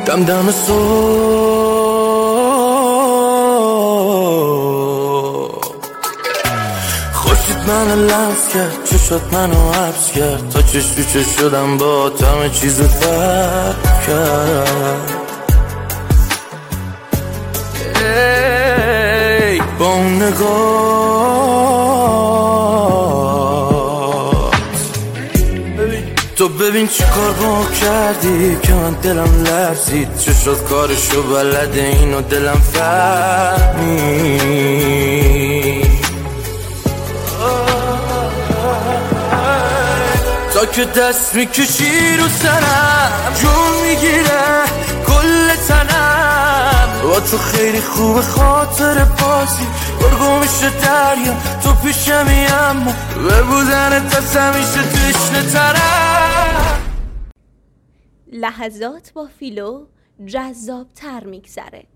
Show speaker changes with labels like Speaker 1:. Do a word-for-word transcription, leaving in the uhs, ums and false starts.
Speaker 1: دم دم صبح خوشید منو لمس کرد، چشات منو حبس کرد، تا چش تو چش شدم با همه چیزو فرق کرد. ای با اون نگاه تو ببین چی کار با کردی که من دلم لرزید. چشات کارشو بلده اینو دلم فهمید. تا که دست میکشی رو سرم جون میگیره کل تنم. با تو خیلی خوب خاطر بازی برگو میشه دریا تو پیشمی، اما به بودن تا همیشه تشنه ترم.
Speaker 2: لحظات با فیلو جذاب تر میگذره.